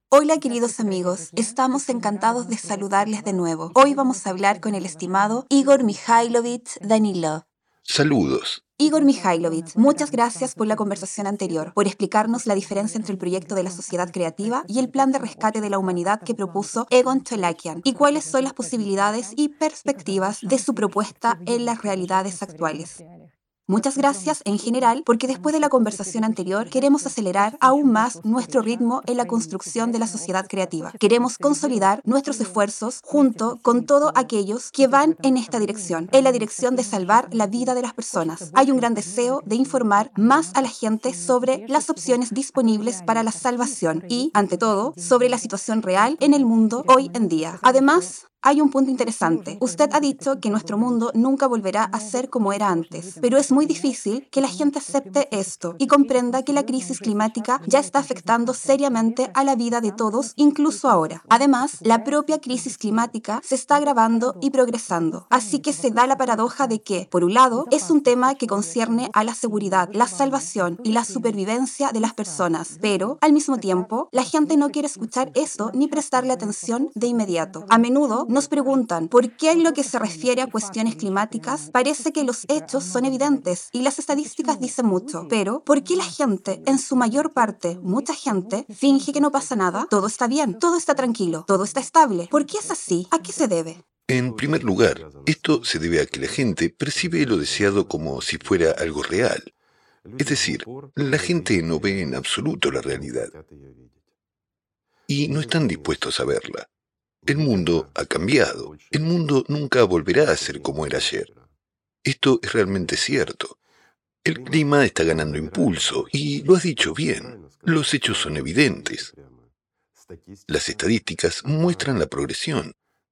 Hola queridos amigos, estamos encantados de saludarles de nuevo. Hoy vamos a hablar con el estimado Igor Mikhailovich Danilov. Saludos. Igor Mikhailovich, muchas gracias por la conversación anterior, por explicarnos la diferencia entre el proyecto de la sociedad creativa y el plan de rescate de la humanidad que propuso Egon Cholakian, y cuáles son las posibilidades y perspectivas de su propuesta en las realidades actuales. Muchas gracias en general porque después de la conversación anterior queremos acelerar aún más nuestro ritmo en la construcción de la sociedad creativa. Queremos consolidar nuestros esfuerzos junto con todos aquellos que van en esta dirección, en la dirección de salvar la vida de las personas. Hay un gran deseo de informar más a la gente sobre las opciones disponibles para la salvación y, ante todo, sobre la situación real en el mundo hoy en día. Además, hay un punto interesante. Usted ha dicho que nuestro mundo nunca volverá a ser como era antes, pero es muy difícil que la gente acepte esto y comprenda que la crisis climática ya está afectando seriamente a la vida de todos, incluso ahora. Además, la propia crisis climática se está agravando y progresando. Así que se da la paradoja de que, por un lado, es un tema que concierne a la seguridad, la salvación y la supervivencia de las personas, pero, al mismo tiempo, la gente no quiere escuchar esto ni prestarle atención de inmediato. A menudo nos preguntan por qué en lo que se refiere a cuestiones climáticas parece que los hechos son evidentes y las estadísticas dicen mucho, pero ¿por qué la gente, en su mayor parte, mucha gente, finge que no pasa nada? Todo está bien, todo está tranquilo, todo está estable. ¿Por qué es así? ¿A qué se debe? En primer lugar, esto se debe a que la gente percibe lo deseado como si fuera algo real. Es decir, la gente no ve en absoluto la realidad y no están dispuestos a verla. El mundo ha cambiado. El mundo nunca volverá a ser como era ayer. Esto es realmente cierto. El clima está ganando impulso y lo has dicho bien. Los hechos son evidentes. Las estadísticas muestran la progresión,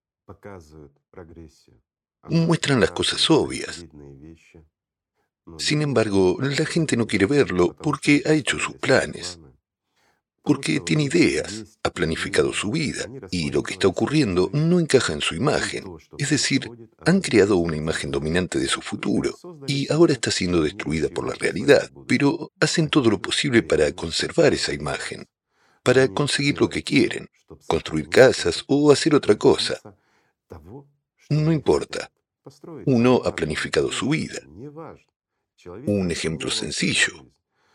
muestran las cosas obvias. Sin embargo, la gente no quiere verlo porque ha hecho sus planes, porque tiene ideas, ha planificado su vida, y lo que está ocurriendo no encaja en su imagen. Es decir, han creado una imagen dominante de su futuro, y ahora está siendo destruida por la realidad, pero hacen todo lo posible para conservar esa imagen, para conseguir lo que quieren, construir casas o hacer otra cosa. No importa, uno ha planificado su vida. Un ejemplo sencillo.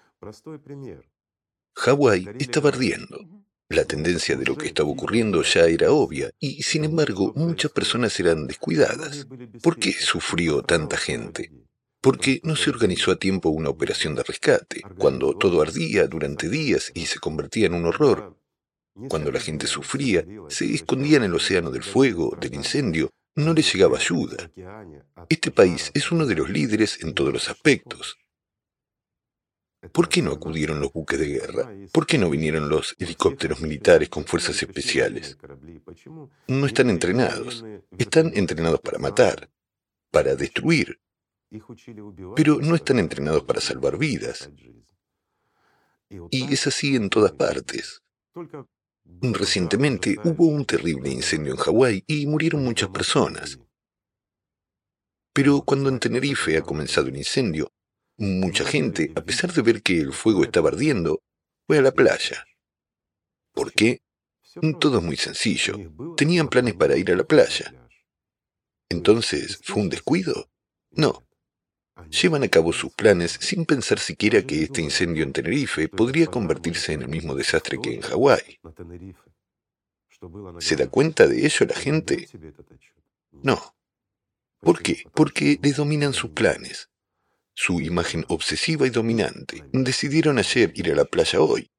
Hawái estaba ardiendo. La tendencia de lo que estaba ocurriendo ya era obvia y, sin embargo, muchas personas eran descuidadas. ¿Por qué sufrió tanta gente? Porque no se organizó a tiempo una operación de rescate, cuando todo ardía durante días y se convertía en un horror. Cuando la gente sufría, se escondía en el océano del fuego, del incendio, no les llegaba ayuda. Este país es uno de los líderes en todos los aspectos. ¿Por qué no acudieron los buques de guerra? ¿Por qué no vinieron los helicópteros militares con fuerzas especiales? No están entrenados. Están entrenados para matar, para destruir, pero no están entrenados para salvar vidas. Y es así en todas partes. Recientemente hubo un terrible incendio en Hawái y murieron muchas personas. Pero cuando en Tenerife ha comenzado el incendio, mucha gente, a pesar de ver que el fuego estaba ardiendo, fue a la playa. ¿Por qué? Todo es muy sencillo. Tenían planes para ir a la playa. Entonces, ¿fue un descuido? No. Llevan a cabo sus planes sin pensar siquiera que este incendio en Tenerife podría convertirse en el mismo desastre que en Hawái. ¿Se da cuenta de ello la gente? No. ¿Por qué? Porque les dominan sus planes, su imagen obsesiva y dominante. Decidieron ayer ir a la playa hoy.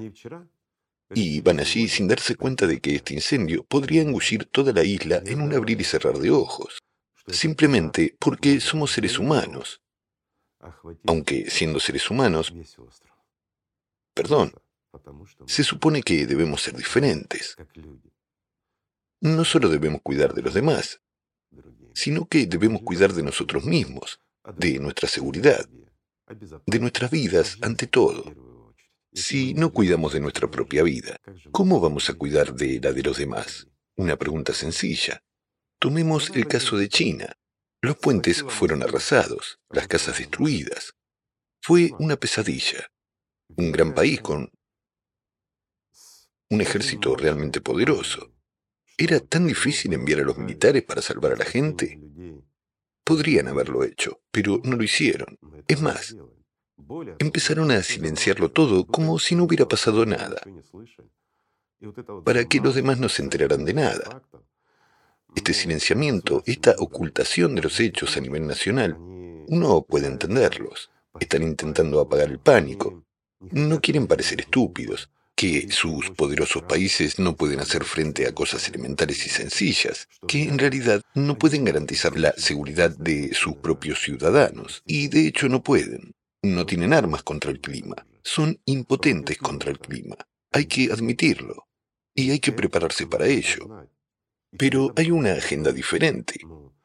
Y van allí sin darse cuenta de que este incendio podría engullir toda la isla en un abrir y cerrar de ojos, simplemente porque somos seres humanos, aunque siendo seres humanos, perdón, se supone que debemos ser diferentes. No solo debemos cuidar de los demás, sino que debemos cuidar de nosotros mismos, de nuestra seguridad, de nuestras vidas ante todo. Si no cuidamos de nuestra propia vida, ¿cómo vamos a cuidar de la de los demás? Una pregunta sencilla. Tomemos el caso de China. Los puentes fueron arrasados, las casas destruidas. Fue una pesadilla. Un gran país con un ejército realmente poderoso. ¿Era tan difícil enviar a los militares para salvar a la gente? Podrían haberlo hecho, pero no lo hicieron. Es más, empezaron a silenciarlo todo como si no hubiera pasado nada, para que los demás no se enteraran de nada. Este silenciamiento, esta ocultación de los hechos a nivel nacional, uno puede entenderlos. Están intentando apagar el pánico. No quieren parecer estúpidos, que sus poderosos países no pueden hacer frente a cosas elementales y sencillas, que en realidad no pueden garantizar la seguridad de sus propios ciudadanos. Y de hecho no pueden. No tienen armas contra el clima. Son impotentes contra el clima. Hay que admitirlo. Y hay que prepararse para ello. Pero hay una agenda diferente,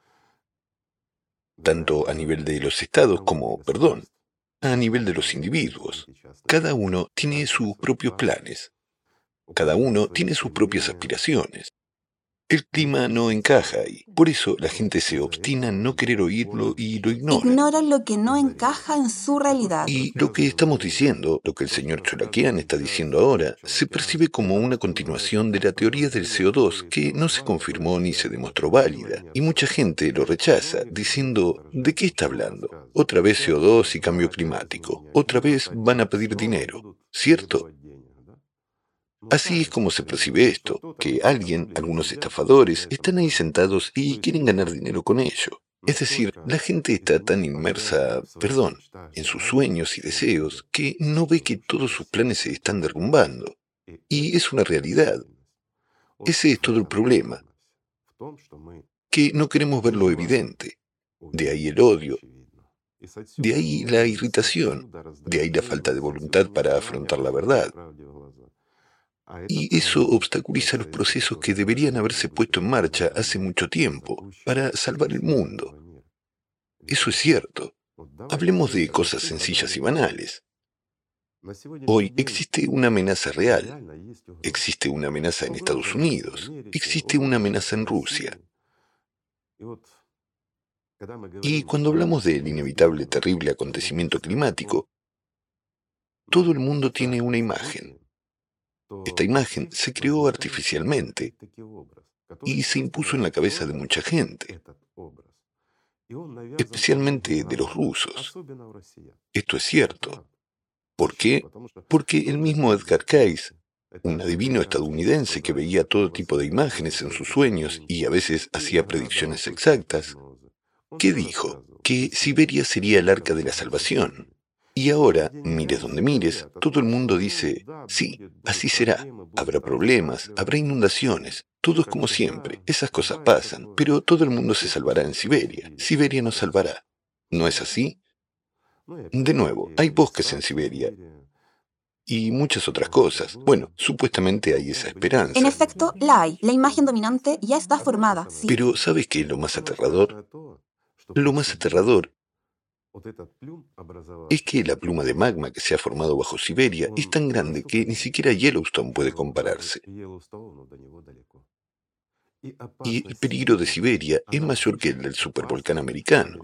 tanto a nivel de los estados como, a nivel de los individuos. Cada uno tiene sus propios planes, cada uno tiene sus propias aspiraciones. El clima no encaja ahí, por eso la gente se obstina en no querer oírlo y lo ignora. Ignoran lo que no encaja en su realidad. Y lo que estamos diciendo, lo que el señor Cholakian está diciendo ahora, se percibe como una continuación de la teoría del CO2 que no se confirmó ni se demostró válida. Y mucha gente lo rechaza, diciendo, ¿de qué está hablando? Otra vez CO2 y cambio climático. Otra vez van a pedir dinero, ¿cierto? Así es como se percibe esto, que algunos estafadores, están ahí sentados y quieren ganar dinero con ello. Es decir, la gente está tan inmersa, en sus sueños y deseos, que no ve que todos sus planes se están derrumbando. Y es una realidad. Ese es todo el problema, que no queremos ver lo evidente. De ahí el odio, de ahí la irritación, de ahí la falta de voluntad para afrontar la verdad. Y eso obstaculiza los procesos que deberían haberse puesto en marcha hace mucho tiempo para salvar el mundo. Eso es cierto. Hablemos de cosas sencillas y banales. Hoy existe una amenaza real. Existe una amenaza en Estados Unidos. Existe una amenaza en Rusia. Y cuando hablamos del inevitable terrible acontecimiento climático, todo el mundo tiene una imagen. Esta imagen se creó artificialmente y se impuso en la cabeza de mucha gente, especialmente de los rusos. Esto es cierto. ¿Por qué? Porque el mismo Edgar Cayce, un adivino estadounidense que veía todo tipo de imágenes en sus sueños y a veces hacía predicciones exactas, ¿qué dijo? Que Siberia sería el arca de la salvación. Y ahora, mires donde mires, todo el mundo dice, sí, así será. Habrá problemas, habrá inundaciones, todo es como siempre, esas cosas pasan, pero todo el mundo se salvará en Siberia. Siberia nos salvará. ¿No es así? De nuevo, hay bosques en Siberia y muchas otras cosas. Bueno, supuestamente hay esa esperanza. En efecto, la hay. La imagen dominante ya está formada, sí. Pero ¿sabes qué es lo más aterrador? Lo más aterrador es que la pluma de magma que se ha formado bajo Siberia es tan grande que ni siquiera Yellowstone puede compararse. Y el peligro de Siberia es mayor que el del supervolcán americano.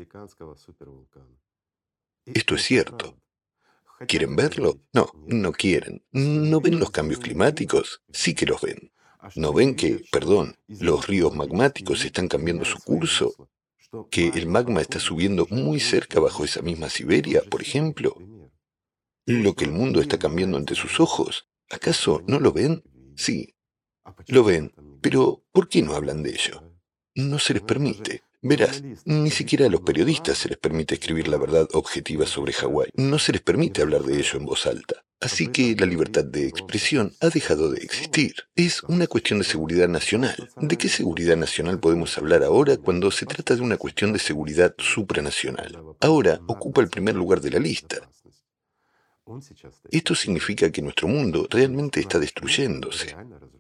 Esto es cierto. ¿Quieren verlo? No, no quieren. ¿No ven los cambios climáticos? Sí que los ven. ¿No ven que, los ríos magmáticos están cambiando su curso? ¿Que el magma está subiendo muy cerca bajo esa misma Siberia, por ejemplo? ¿Lo que el mundo está cambiando ante sus ojos? ¿Acaso no lo ven? Sí, lo ven. Pero, ¿por qué no hablan de ello? No se les permite. Verás, ni siquiera a los periodistas se les permite escribir la verdad objetiva sobre Hawái. No se les permite hablar de ello en voz alta. Así que la libertad de expresión ha dejado de existir. Es una cuestión de seguridad nacional. ¿De qué seguridad nacional podemos hablar ahora cuando se trata de una cuestión de seguridad supranacional? Ahora ocupa el primer lugar de la lista. Esto significa que nuestro mundo realmente está destruyéndose.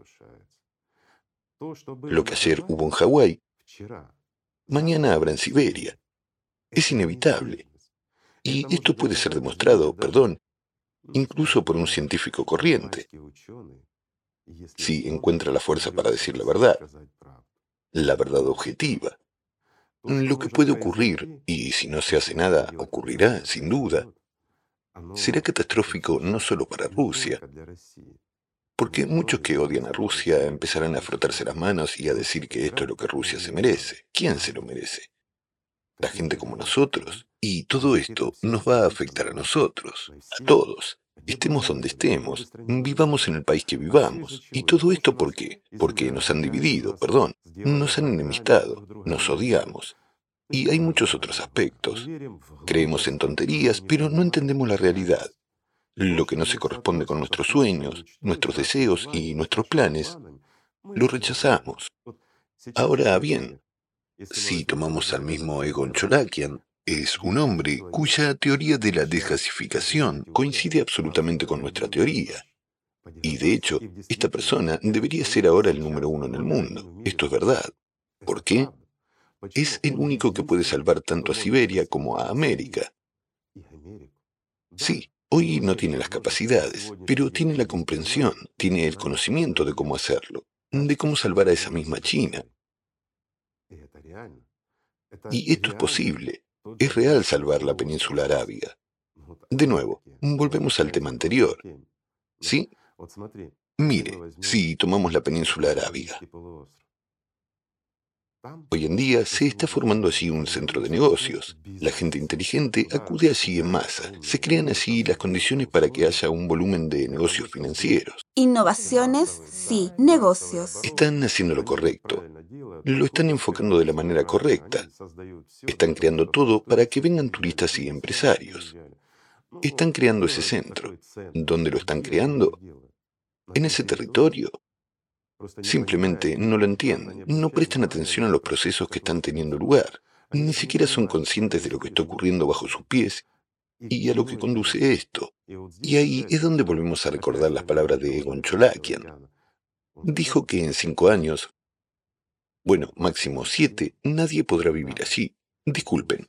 Lo que ayer hubo en Hawái, mañana habrá en Siberia. Es inevitable. Y esto puede ser demostrado, incluso por un científico corriente, si encuentra la fuerza para decir la verdad objetiva. Lo que puede ocurrir, y si no se hace nada, ocurrirá, sin duda, será catastrófico no solo para Rusia, Porque muchos que odian a Rusia empezarán a frotarse las manos y a decir que esto es lo que Rusia se merece. ¿Quién se lo merece? La gente como nosotros. Y todo esto nos va a afectar a nosotros, a todos. Estemos donde estemos, vivamos en el país que vivamos. ¿Y todo esto por qué? Porque nos han dividido, perdón, nos han enemistado, nos odiamos. Y hay muchos otros aspectos. Creemos en tonterías, pero no entendemos la realidad. Lo que no se corresponde con nuestros sueños, nuestros deseos y nuestros planes, lo rechazamos. Ahora bien, si tomamos al mismo Egon Cholakian, es un hombre cuya teoría de la desgasificación coincide absolutamente con nuestra teoría. Y de hecho, esta persona debería ser ahora el número uno en el mundo. Esto es verdad. ¿Por qué? Es el único que puede salvar tanto a Siberia como a América. Sí, hoy no tiene las capacidades, pero tiene la comprensión, tiene el conocimiento de cómo hacerlo, de cómo salvar a esa misma China. Y esto es posible. Es real salvar la península arábiga. De nuevo, volvemos al tema anterior. ¿Sí? Mire, si tomamos la península arábiga, hoy en día se está formando allí un centro de negocios. La gente inteligente acude allí en masa. Se crean allí las condiciones para que haya un volumen de negocios financieros. Innovaciones, sí. Negocios. Están haciendo lo correcto. Lo están enfocando de la manera correcta. Están creando todo para que vengan turistas y empresarios. Están creando ese centro. ¿Dónde lo están creando? En ese territorio. Simplemente no lo entienden, no prestan atención a los procesos que están teniendo lugar, ni siquiera son conscientes de lo que está ocurriendo bajo sus pies y a lo que conduce esto. Y ahí es donde volvemos a recordar las palabras de Egon Cholakian. Dijo que en 5 años, bueno, máximo 7, nadie podrá vivir allí. Disculpen.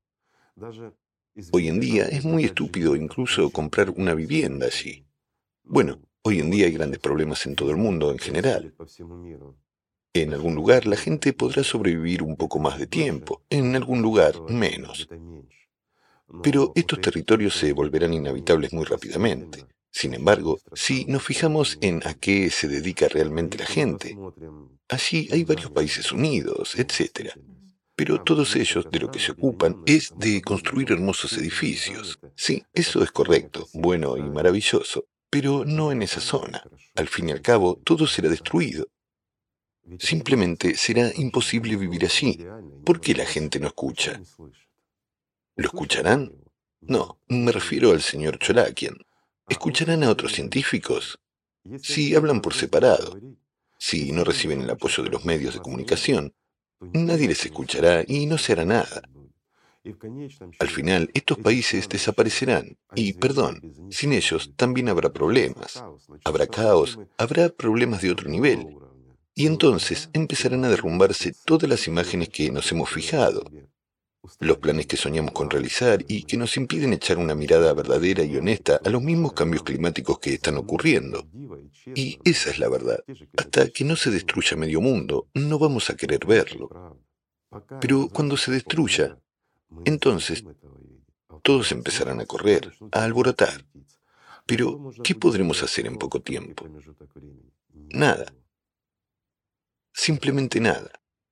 Hoy en día es muy estúpido incluso comprar una vivienda allí. Bueno, hoy en día hay grandes problemas en todo el mundo en general. En algún lugar la gente podrá sobrevivir un poco más de tiempo, en algún lugar menos. Pero estos territorios se volverán inhabitables muy rápidamente. Sin embargo, si nos fijamos en a qué se dedica realmente la gente, allí hay varios países unidos, etc. Pero todos ellos de lo que se ocupan es de construir hermosos edificios. Sí, eso es correcto, bueno y maravilloso, pero no en esa zona. Al fin y al cabo, todo será destruido. Simplemente será imposible vivir allí. ¿Por qué la gente no escucha? ¿Lo escucharán? No, me refiero al señor Cholakian. ¿Escucharán a otros científicos? Si hablan por separado, si no reciben el apoyo de los medios de comunicación, nadie les escuchará y no se hará nada. Al final, estos países desaparecerán y, perdón, sin ellos también habrá problemas. Habrá caos, habrá problemas de otro nivel. Y entonces empezarán a derrumbarse todas las imágenes que nos hemos fijado, los planes que soñamos con realizar y que nos impiden echar una mirada verdadera y honesta a los mismos cambios climáticos que están ocurriendo. Y esa es la verdad. Hasta que no se destruya medio mundo, no vamos a querer verlo. Pero cuando se destruya, entonces todos empezarán a correr, a alborotar. Pero, ¿qué podremos hacer en poco tiempo? Nada. Simplemente nada.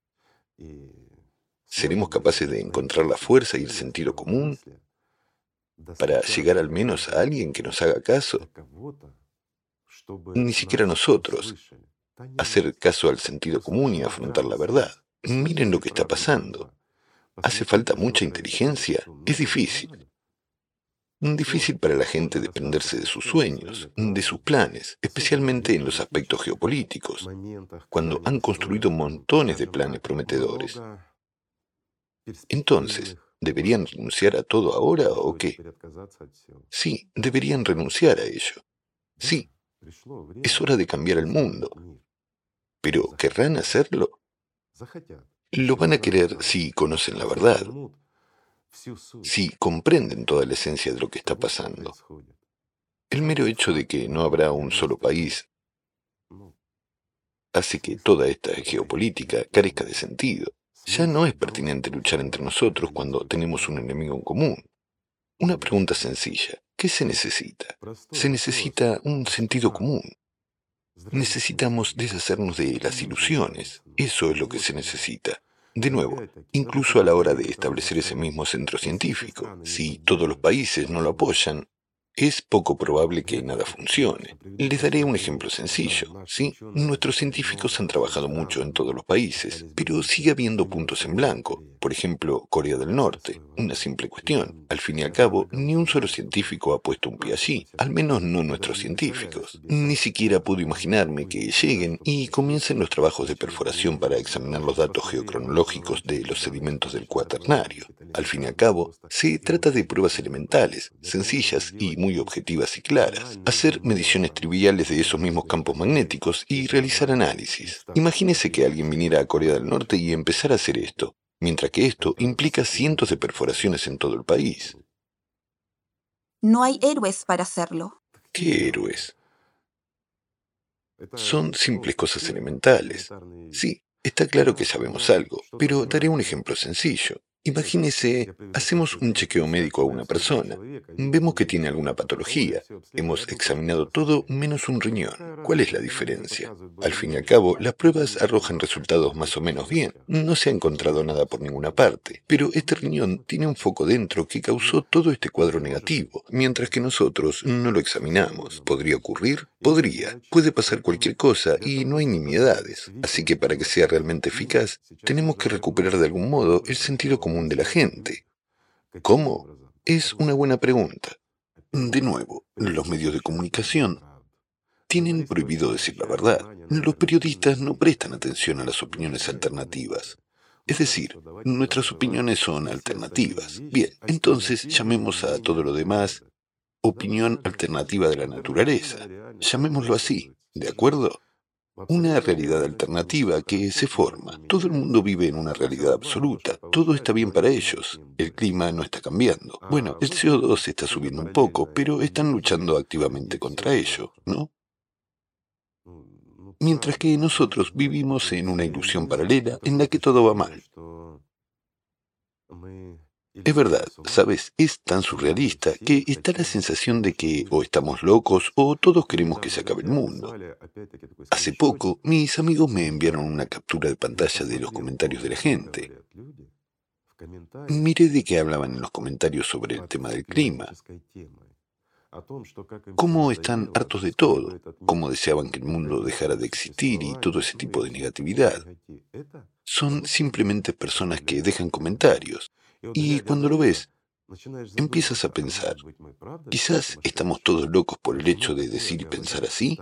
¿Seremos capaces de encontrar la fuerza y el sentido común para llegar al menos a alguien que nos haga caso? Ni siquiera nosotros. Hacer caso al sentido común y afrontar la verdad. Miren lo que está pasando. Hace falta mucha inteligencia. Es difícil. Difícil para la gente desprenderse de sus sueños, de sus planes, especialmente en los aspectos geopolíticos, cuando han construido montones de planes prometedores. Entonces, ¿deberían renunciar a todo ahora o qué? Sí, deberían renunciar a ello. Sí, es hora de cambiar el mundo. ¿Pero querrán hacerlo? Lo van a querer si conocen la verdad, si comprenden toda la esencia de lo que está pasando. El mero hecho de que no habrá un solo país hace que toda esta geopolítica carezca de sentido. Ya no es pertinente luchar entre nosotros cuando tenemos un enemigo en común. Una pregunta sencilla. ¿Qué se necesita? Se necesita un sentido común. Necesitamos deshacernos de las ilusiones. Eso es lo que se necesita. De nuevo, incluso a la hora de establecer ese mismo centro científico, si todos los países no lo apoyan, es poco probable que nada funcione. Les daré un ejemplo sencillo, ¿sí? Nuestros científicos han trabajado mucho en todos los países, pero sigue habiendo puntos en blanco. Por ejemplo, Corea del Norte. Una simple cuestión. Al fin y al cabo, ni un solo científico ha puesto un pie allí, al menos no nuestros científicos. Ni siquiera puedo imaginarme que lleguen y comiencen los trabajos de perforación para examinar los datos geocronológicos de los sedimentos del Cuaternario. Al fin y al cabo, se trata de pruebas elementales, sencillas y muy objetivas y claras. Hacer mediciones triviales de esos mismos campos magnéticos y realizar análisis. Imagínese que alguien viniera a Corea del Norte y empezara a hacer esto, mientras que esto implica cientos de perforaciones en todo el país. No hay héroes para hacerlo. ¿Qué héroes? Son simples cosas elementales. Sí, está claro que sabemos algo, pero daré un ejemplo sencillo. Imagínese, hacemos un chequeo médico a una persona. Vemos que tiene alguna patología. Hemos examinado todo menos un riñón. ¿Cuál es la diferencia? Al fin y al cabo, las pruebas arrojan resultados más o menos bien. No se ha encontrado nada por ninguna parte. Pero este riñón tiene un foco dentro que causó todo este cuadro negativo, mientras que nosotros no lo examinamos. ¿Podría ocurrir? Podría. Puede pasar cualquier cosa y no hay nimiedades. Así que para que sea realmente eficaz, tenemos que recuperar de algún modo el sentido común de la gente. ¿Cómo? Es una buena pregunta. De nuevo, los medios de comunicación tienen prohibido decir la verdad. Los periodistas no prestan atención a las opiniones alternativas. Es decir, nuestras opiniones son alternativas. Bien, entonces llamemos a todo lo demás opinión alternativa de la naturaleza. Llamémoslo así, ¿de acuerdo? Una realidad alternativa que se forma. Todo el mundo vive en una realidad absoluta. Todo está bien para ellos. El clima no está cambiando. Bueno, el CO2 está subiendo un poco, pero están luchando activamente contra ello, ¿no? Mientras que nosotros vivimos en una ilusión paralela en la que todo va mal. Es verdad, ¿sabes? Es tan surrealista que está la sensación de que o estamos locos o todos queremos que se acabe el mundo. Hace poco, mis amigos me enviaron una captura de pantalla de los comentarios de la gente. Miré de qué hablaban en los comentarios sobre el tema del clima, cómo están hartos de todo, cómo deseaban que el mundo dejara de existir y todo ese tipo de negatividad. Son simplemente personas que dejan comentarios. Y cuando lo ves, empiezas a pensar, quizás estamos todos locos por el hecho de decir y pensar así,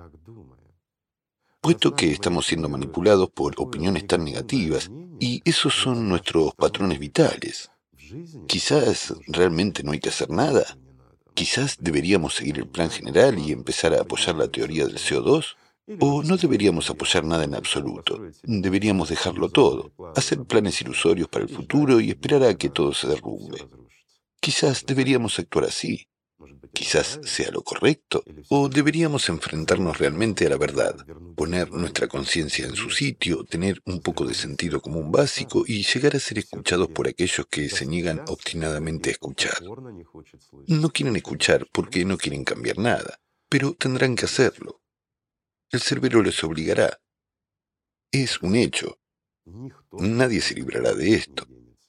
puesto que estamos siendo manipulados por opiniones tan negativas, y esos son nuestros patrones vitales. Quizás realmente no hay que hacer nada. Quizás deberíamos seguir el plan general y empezar a apoyar la teoría del CO2. O no deberíamos apoyar nada en absoluto. Deberíamos dejarlo todo, hacer planes ilusorios para el futuro y esperar a que todo se derrumbe. Quizás deberíamos actuar así. Quizás sea lo correcto. O deberíamos enfrentarnos realmente a la verdad, poner nuestra conciencia en su sitio, tener un poco de sentido común básico y llegar a ser escuchados por aquellos que se niegan obstinadamente a escuchar. No quieren escuchar porque no quieren cambiar nada, pero tendrán que hacerlo. El cerbero les obligará. Es un hecho. Nadie se librará de esto.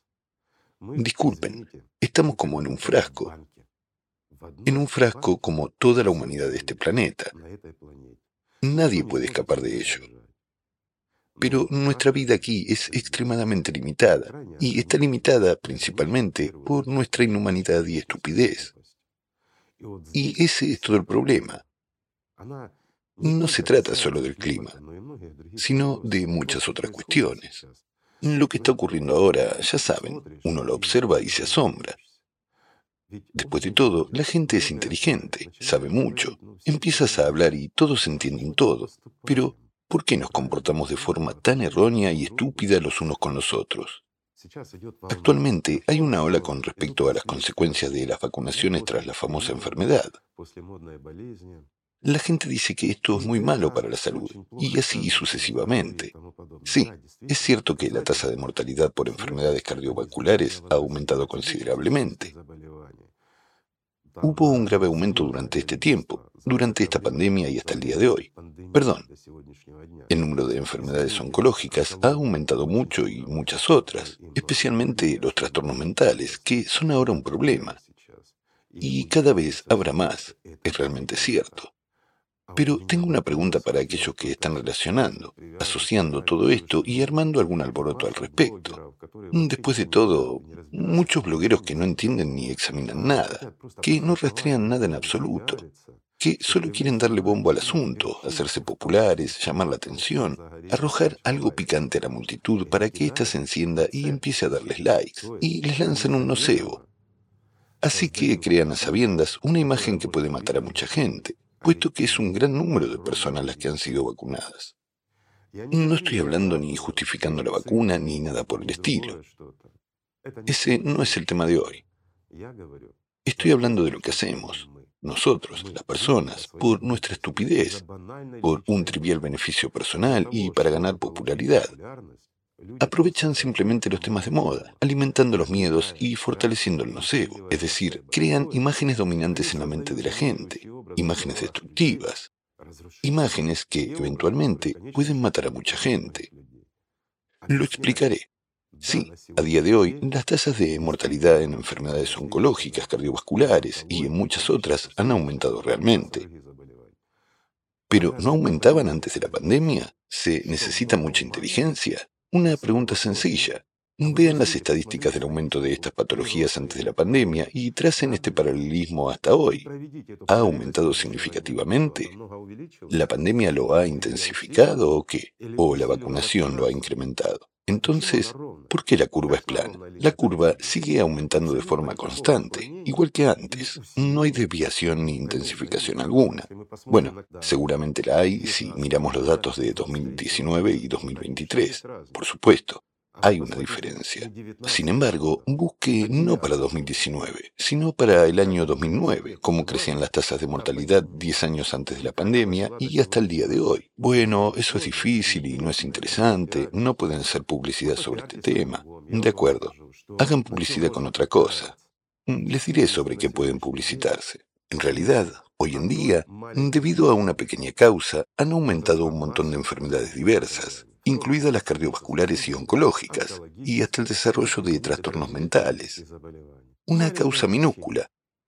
Disculpen, estamos como en un frasco. En un frasco como toda la humanidad de este planeta. Nadie puede escapar de ello. Pero nuestra vida aquí es extremadamente limitada, y está limitada principalmente por nuestra inhumanidad y estupidez. Y ese es todo el problema. No se trata solo del clima, sino de muchas otras cuestiones. Lo que está ocurriendo ahora, ya saben, uno lo observa y se asombra. Después de todo, la gente es inteligente, sabe mucho. Empiezas a hablar y todos entienden todo. Pero, ¿por qué nos comportamos de forma tan errónea y estúpida los unos con los otros? Actualmente hay una ola con respecto a las consecuencias de las vacunaciones tras la famosa enfermedad. La gente dice que esto es muy malo para la salud, y así sucesivamente. Sí, es cierto que la tasa de mortalidad por enfermedades cardiovasculares ha aumentado considerablemente. Hubo un grave aumento durante este tiempo, durante esta pandemia y hasta el día de hoy. Perdón, el número de enfermedades oncológicas ha aumentado mucho y muchas otras, especialmente los trastornos mentales, que son ahora un problema. Y cada vez habrá más, es realmente cierto. Pero tengo una pregunta para aquellos que están relacionando, asociando todo esto y armando algún alboroto al respecto. Después de todo, muchos blogueros que no entienden ni examinan nada, que no rastrean nada en absoluto, que solo quieren darle bombo al asunto, hacerse populares, llamar la atención, arrojar algo picante a la multitud para que ésta se encienda y empiece a darles likes, y les lanzan un nocebo. Así que crean a sabiendas una imagen que puede matar a mucha gente, puesto que es un gran número de personas las que han sido vacunadas. No estoy hablando ni justificando la vacuna ni nada por el estilo. Ese no es el tema de hoy. Estoy hablando de lo que hacemos, nosotros, las personas, por nuestra estupidez, por un trivial beneficio personal y para ganar popularidad. Aprovechan simplemente los temas de moda, alimentando los miedos y fortaleciendo el nocebo, es decir, crean imágenes dominantes en la mente de la gente, imágenes destructivas, imágenes que eventualmente pueden matar a mucha gente. Lo explicaré. Sí, a día de hoy, las tasas de mortalidad en enfermedades oncológicas, cardiovasculares y en muchas otras han aumentado realmente. ¿Pero no aumentaban antes de la pandemia? ¿Se necesita mucha inteligencia? Una pregunta sencilla. Vean las estadísticas del aumento de estas patologías antes de la pandemia y tracen este paralelismo hasta hoy. ¿Ha aumentado significativamente? ¿La pandemia lo ha intensificado o qué? ¿O la vacunación lo ha incrementado? Entonces, ¿por qué la curva es plana? La curva sigue aumentando de forma constante, igual que antes. No hay desviación ni intensificación alguna. Bueno, seguramente la hay si miramos los datos de 2019 y 2023. Por supuesto, hay una diferencia. Sin embargo, busque no para 2019, sino para el año 2009, cómo crecían las tasas de mortalidad 10 años antes de la pandemia y hasta el día de hoy. Bueno, eso es difícil y no es interesante, no pueden hacer publicidad sobre este tema. De acuerdo, hagan publicidad con otra cosa. Les diré sobre qué pueden publicitarse. En realidad, hoy en día, debido a una pequeña causa, han aumentado un montón de enfermedades diversas, incluidas las cardiovasculares y oncológicas, y hasta el desarrollo de trastornos mentales. Una causa minúscula,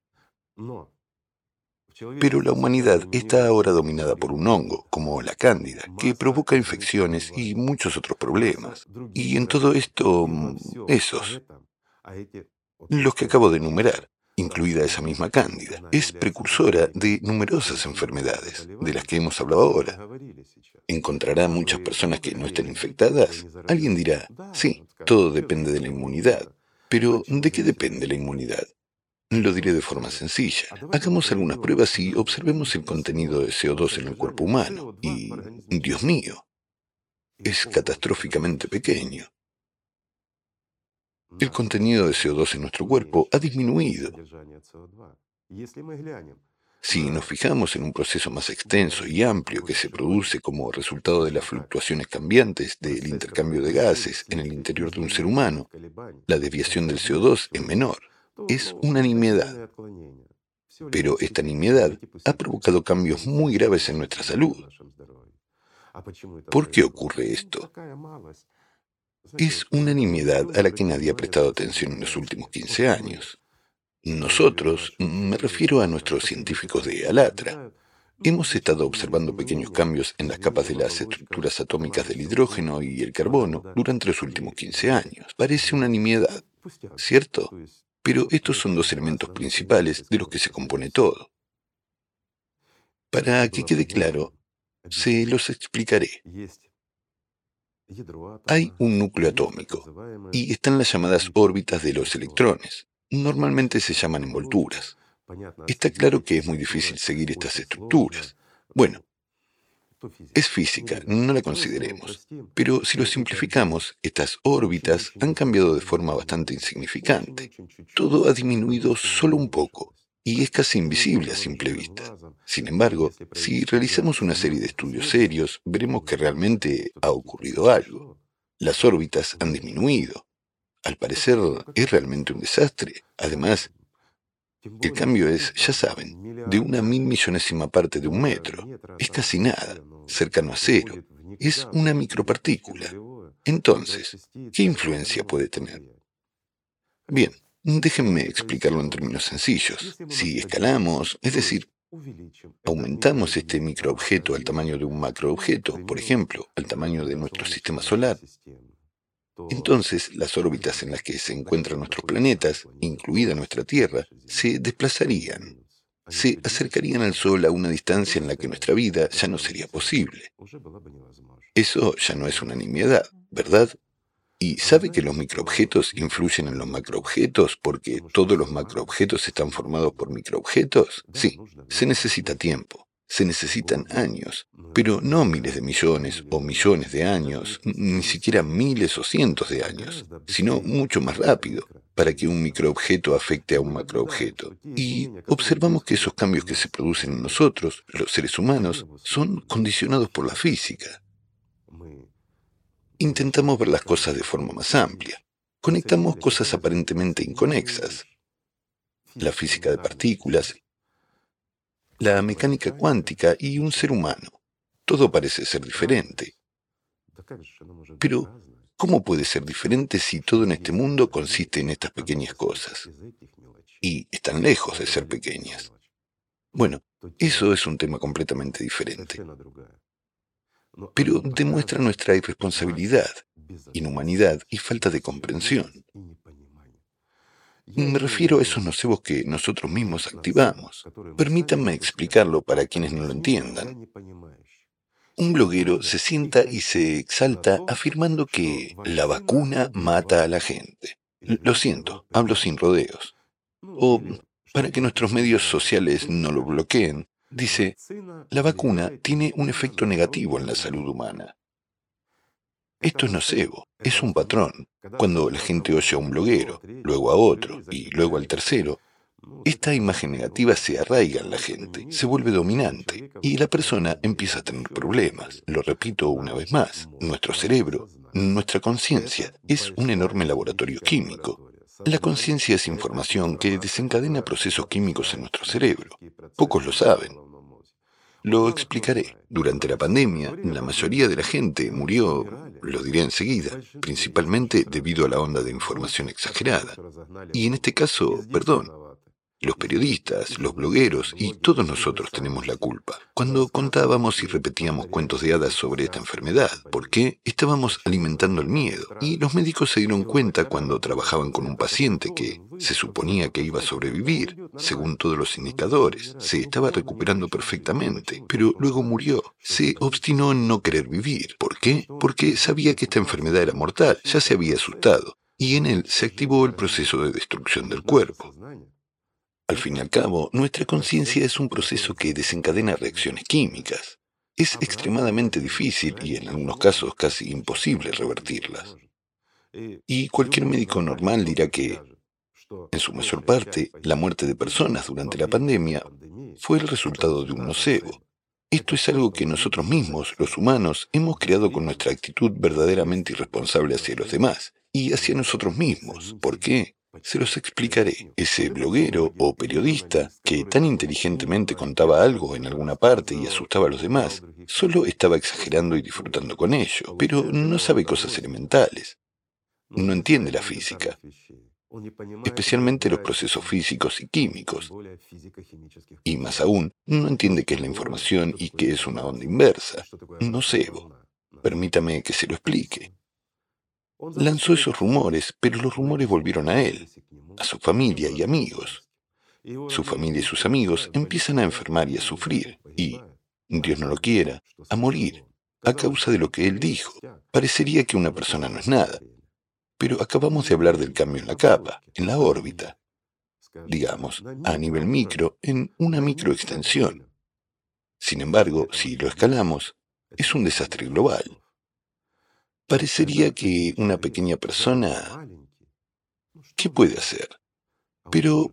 pero la humanidad está ahora dominada por un hongo, como la cándida, que provoca infecciones y muchos otros problemas. Y en todo esto, esos, los que acabo de enumerar, incluida esa misma cándida, es precursora de numerosas enfermedades, de las que hemos hablado ahora. ¿Encontrará muchas personas que no estén infectadas? Alguien dirá, sí, todo depende de la inmunidad. Pero, ¿de qué depende la inmunidad? Lo diré de forma sencilla. Hagamos algunas pruebas y observemos el contenido de CO2 en el cuerpo humano. Y, Dios mío, es catastróficamente pequeño. El contenido de CO2 en nuestro cuerpo ha disminuido. Si nos fijamos en un proceso más extenso y amplio que se produce como resultado de las fluctuaciones cambiantes del intercambio de gases en el interior de un ser humano, la desviación del CO2 es menor. Es una nimiedad. Pero esta nimiedad ha provocado cambios muy graves en nuestra salud. ¿Por qué ocurre esto? Es una nimiedad a la que nadie ha prestado atención en los últimos 15 años. Nosotros, me refiero a nuestros científicos de Alatra, hemos estado observando pequeños cambios en las capas de las estructuras atómicas del hidrógeno y el carbono durante los últimos 15 años. Parece una nimiedad, ¿cierto? Pero estos son dos elementos principales de los que se compone todo. Para que quede claro, se los explicaré. Hay un núcleo atómico y están las llamadas órbitas de los electrones. Normalmente se llaman envolturas. Está claro que es muy difícil seguir estas estructuras. Bueno, es física, no la consideremos. Pero si lo simplificamos, estas órbitas han cambiado de forma bastante insignificante. Todo ha disminuido solo un poco y es casi invisible a simple vista. Sin embargo, si realizamos una serie de estudios serios, veremos que realmente ha ocurrido algo. Las órbitas han disminuido. Al parecer, es realmente un desastre. Además, El cambio es, ya saben, de 1.000 millonesima parte de un metro. Es casi nada, cercano a cero. Es una micropartícula. Entonces, ¿qué influencia puede tener? Bien, déjenme explicarlo en términos sencillos. Si escalamos, es decir, aumentamos este microobjeto al tamaño de un macroobjeto, por ejemplo, al tamaño de nuestro sistema solar, entonces las órbitas en las que se encuentran nuestros planetas, incluida nuestra Tierra, se desplazarían, se acercarían al Sol a una distancia en la que nuestra vida ya no sería posible. Eso ya no es una nimiedad, ¿verdad? ¿Y sabe que los microobjetos influyen en los macroobjetos porque todos los macroobjetos están formados por microobjetos? Sí, se necesita tiempo, se necesitan años, pero no miles de millones o millones de años, ni siquiera miles o cientos de años, sino mucho más rápido, para que un microobjeto afecte a un macroobjeto. Y observamos que esos cambios que se producen en nosotros, los seres humanos, son condicionados por la física. Intentamos ver las cosas de forma más amplia. Conectamos cosas aparentemente inconexas. La física de partículas, la mecánica cuántica y un ser humano. Todo parece ser diferente. Pero, ¿cómo puede ser diferente si todo en este mundo consiste en estas pequeñas cosas? Y están lejos de ser pequeñas. Bueno, eso es un tema completamente diferente. Pero demuestra nuestra irresponsabilidad, inhumanidad y falta de comprensión. Me refiero a esos nocebos que nosotros mismos activamos. Permítanme explicarlo para quienes no lo entiendan. Un bloguero se sienta y se exalta afirmando que la vacuna mata a la gente. Lo siento, hablo sin rodeos. O, para que nuestros medios sociales no lo bloqueen, dice, la vacuna tiene un efecto negativo en la salud humana. Esto es nocebo, es un patrón. Cuando la gente oye a un bloguero, luego a otro y luego al tercero, esta imagen negativa se arraiga en la gente, se vuelve dominante y la persona empieza a tener problemas. Lo repito una vez más, nuestro cerebro, nuestra conciencia, es un enorme laboratorio químico. La conciencia es información que desencadena procesos químicos en nuestro cerebro. Pocos lo saben. Lo explicaré. Durante la pandemia, la mayoría de la gente murió, lo diré enseguida, principalmente debido a la onda de información exagerada. Y en este caso, perdón, los periodistas, los blogueros y todos nosotros tenemos la culpa. Cuando contábamos y repetíamos cuentos de hadas sobre esta enfermedad, ¿por qué? Estábamos alimentando el miedo. Y los médicos se dieron cuenta cuando trabajaban con un paciente que se suponía que iba a sobrevivir, según todos los indicadores. Se estaba recuperando perfectamente, pero luego murió. Se obstinó en no querer vivir. ¿Por qué? Porque sabía que esta enfermedad era mortal, ya se había asustado. Y en él se activó el proceso de destrucción del cuerpo. Al fin y al cabo, nuestra conciencia es un proceso que desencadena reacciones químicas. Es extremadamente difícil y en algunos casos casi imposible revertirlas. Y cualquier médico normal dirá que, en su mayor parte, la muerte de personas durante la pandemia fue el resultado de un nocebo. Esto es algo que nosotros mismos, los humanos, hemos creado con nuestra actitud verdaderamente irresponsable hacia los demás y hacia nosotros mismos. ¿Por qué? Se los explicaré. Ese bloguero o periodista que tan inteligentemente contaba algo en alguna parte y asustaba a los demás, solo estaba exagerando y disfrutando con ello, pero no sabe cosas elementales. No entiende la física, especialmente los procesos físicos y químicos. Y más aún, no entiende qué es la información y qué es una onda inversa. Nocebo. Permítame que se lo explique. Lanzó esos rumores, pero los rumores volvieron a él, a su familia y amigos. Su familia y sus amigos empiezan a enfermar y a sufrir, y, Dios no lo quiera, a morir, a causa de lo que él dijo. Parecería que una persona no es nada, pero acabamos de hablar del cambio en la capa, en la órbita, digamos, a nivel micro, en una microextensión. Sin embargo, si lo escalamos, es un desastre global. Parecería que una pequeña persona, ¿qué puede hacer? Pero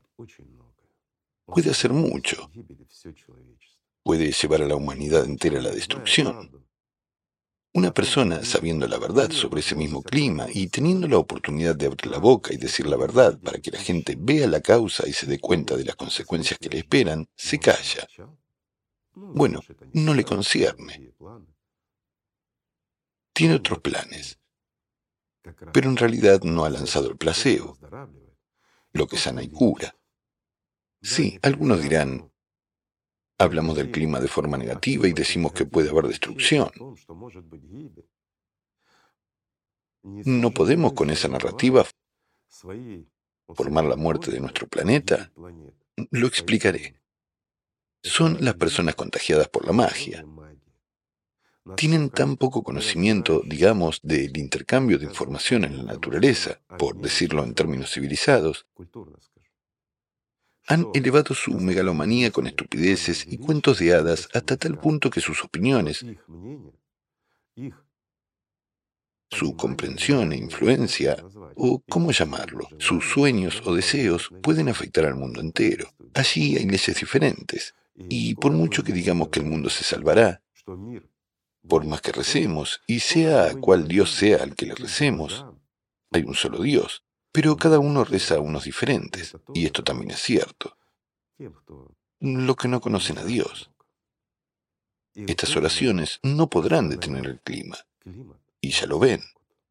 puede hacer mucho. Puede llevar a la humanidad entera a la destrucción. Una persona sabiendo la verdad sobre ese mismo clima y teniendo la oportunidad de abrir la boca y decir la verdad para que la gente vea la causa y se dé cuenta de las consecuencias que le esperan, se calla. Bueno, no le concierne. Tiene otros planes, pero en realidad no ha lanzado el placebo, lo que sana y cura. Sí, algunos dirán, hablamos del clima de forma negativa y decimos que puede haber destrucción. No podemos con esa narrativa formar la muerte de nuestro planeta. Lo explicaré. Son las personas contagiadas por la magia. Tienen tan poco conocimiento, digamos, del intercambio de información en la naturaleza, por decirlo en términos civilizados. Han elevado su megalomanía con estupideces y cuentos de hadas hasta tal punto que sus opiniones, su comprensión e influencia, o cómo llamarlo, sus sueños o deseos pueden afectar al mundo entero. Allí hay leyes diferentes, y por mucho que digamos que el mundo se salvará, por más que recemos, y sea a cual Dios sea al que le recemos, hay un solo Dios, pero cada uno reza a unos diferentes, y esto también es cierto. Los que no conocen a Dios. Estas oraciones no podrán detener el clima, y ya lo ven,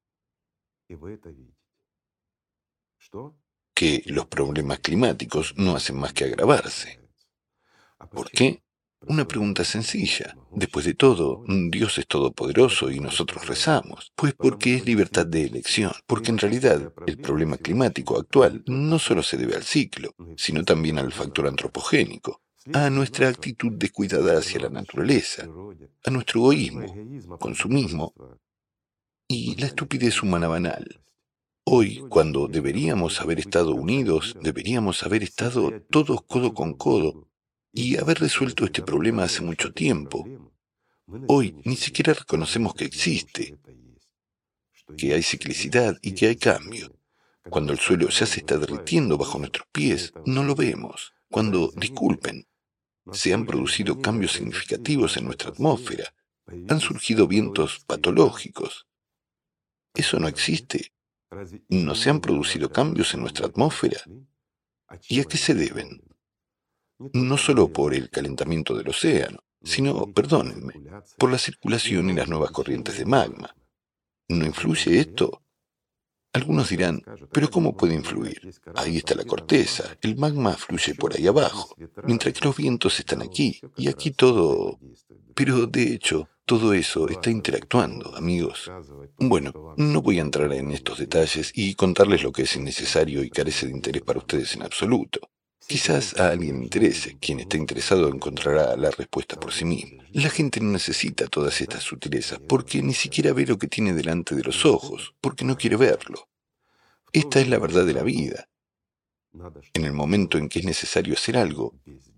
que los problemas climáticos no hacen más que agravarse. ¿Por qué? Una pregunta sencilla. Después de todo, Dios es todopoderoso y nosotros rezamos. Pues porque es libertad de elección. Porque en realidad el problema climático actual no solo se debe al ciclo, sino también al factor antropogénico, a nuestra actitud descuidada hacia la naturaleza, a nuestro egoísmo, consumismo y la estupidez humana banal. Hoy, cuando deberíamos haber estado unidos, deberíamos haber estado todos codo con codo y haber resuelto este problema hace mucho tiempo. Hoy ni siquiera reconocemos que existe, que hay ciclicidad y que hay cambio. Cuando el suelo ya se está derritiendo bajo nuestros pies, no lo vemos. Cuando, disculpen, se han producido cambios significativos en nuestra atmósfera, han surgido vientos patológicos. Eso no existe. ¿No se han producido cambios en nuestra atmósfera? ¿Y a qué se deben? No solo por el calentamiento del océano, sino, perdónenme, por la circulación y las nuevas corrientes de magma. ¿No influye esto? Algunos dirán, ¿pero cómo puede influir? Ahí está la corteza, el magma fluye por ahí abajo, mientras que los vientos están aquí, y aquí todo... Pero, de hecho, todo eso está interactuando, amigos. Bueno, no voy a entrar en estos detalles y contarles lo que es innecesario y carece de interés para ustedes en absoluto. Quizás a alguien le interese, quien está interesado encontrará la respuesta por sí mismo. La gente no necesita todas estas sutilezas, porque ni siquiera ve lo que tiene delante de los ojos, porque no quiere verlo. Esta es la verdad de la vida. En el momento en que es necesario hacer algo,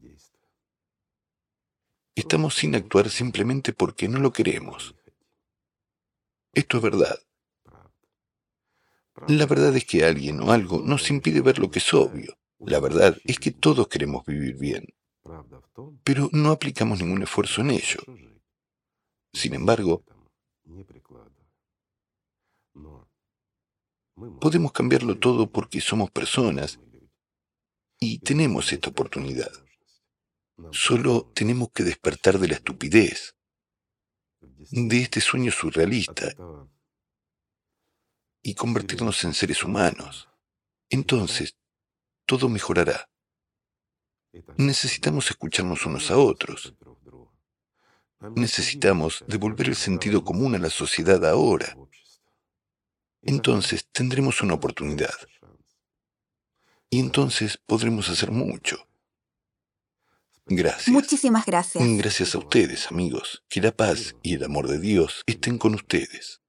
estamos sin actuar simplemente porque no lo queremos. Esto es verdad. La verdad es que alguien o algo nos impide ver lo que es obvio. La verdad es que todos queremos vivir bien, pero no aplicamos ningún esfuerzo en ello. Sin embargo, podemos cambiarlo todo porque somos personas y tenemos esta oportunidad. Solo tenemos que despertar de la estupidez, de este sueño surrealista, y convertirnos en seres humanos. Entonces, todo mejorará. Necesitamos escucharnos unos a otros. Necesitamos devolver el sentido común a la sociedad ahora. Entonces tendremos una oportunidad. Y entonces podremos hacer mucho. Gracias. Muchísimas gracias. Gracias a ustedes, amigos. Que la paz y el amor de Dios estén con ustedes.